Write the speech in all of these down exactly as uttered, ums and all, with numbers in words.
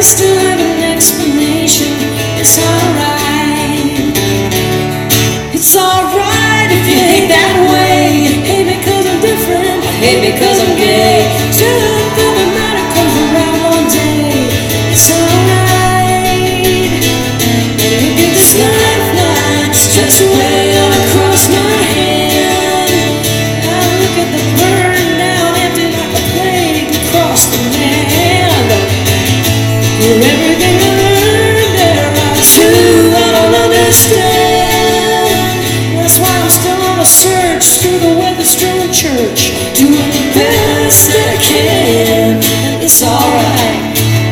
still have an explanation. It's alright. It's alright if you hate that way. Hate because I'm different. Hate because I'm gay. Still the matter comes around one day. It's alright. Look at this lifeline stretched away all across my hand. I look at the burn down empty like a plague across the land. For everything I learned there are two I don't understand. That's why I'm still on a search through the weather-strewn church, doing the best that I can, and it's alright.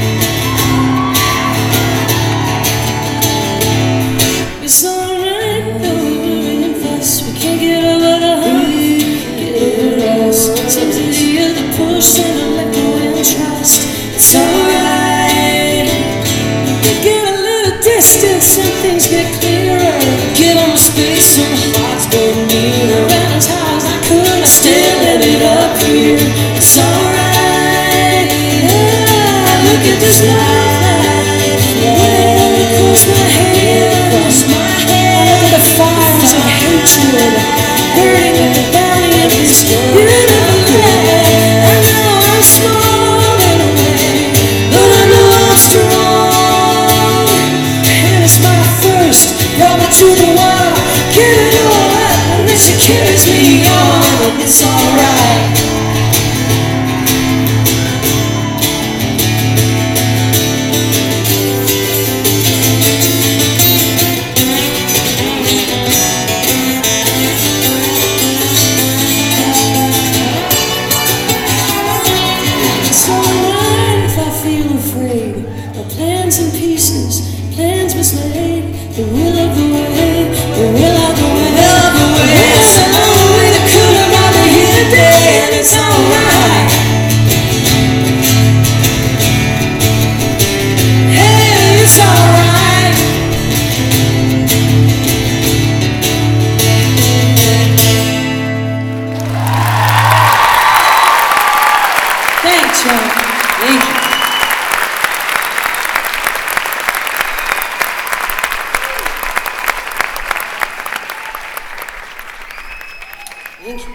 It's alright, though we fuss, we can't get over the hump, get over us. Some to the other push and I let go and trust. It's alright. We get a little distance and things get clearer. Get on space and hearts go nearer. Ran as high as I could, I still ended up here. It's alright. Yeah, look at this life. Well, across my head, across my head. Look at the fires of hatred burning in the valley of this beautiful land. I know I'm small in a way, but I know I'm strong. And it's my thirst brought me to the water. Give it all up, and then she carries me on. It's alright. It's alright if I feel afraid. My plans in pieces, plans mislaid. The will of the way, the will of the way, of the way. It's a long way to come around to here today, and it's alright. Hey, it's alright. Thanks, y'all. Thank you. Thank you.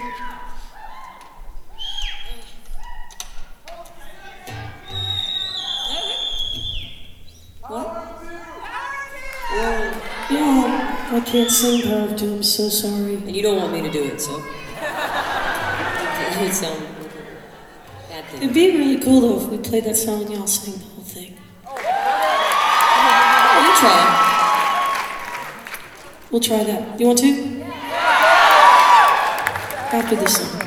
What? Well, yeah, I can't sing Power of Two. I'm so sorry. And you don't want me to do it, so. It would sound like a bad thing. It'd be really cool though if we played that song and y'all sang the whole thing. You try. We'll try that. You want to? After this song.